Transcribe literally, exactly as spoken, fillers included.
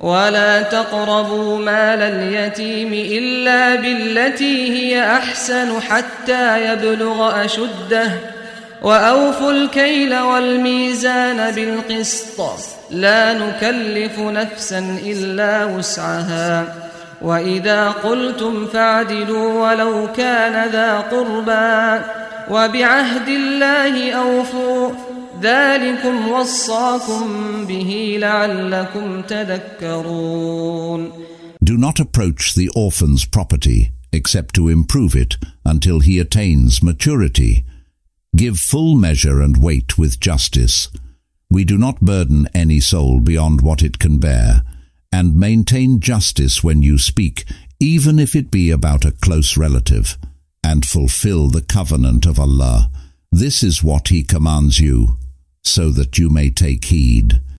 ولا تقربوا مال اليتيم إلا بالتي هي أحسن حتى يبلغ أشده وأوفوا الكيل والميزان بالقسط لا نكلف نفسا إلا وسعها وإذا قلتم فاعدلوا ولو كان ذا قربى وبعهد الله أوفوا ذلكم وصاكم به لعلكم تذكرون. Do not approach the orphan's property except to improve it until he attains maturity. Give full measure and weight with justice. We do not burden any soul beyond what it can bear, and maintain justice when you speak, even if it be about a close relative, and fulfill the covenant of Allah. This is what He commands you, so that you may take heed.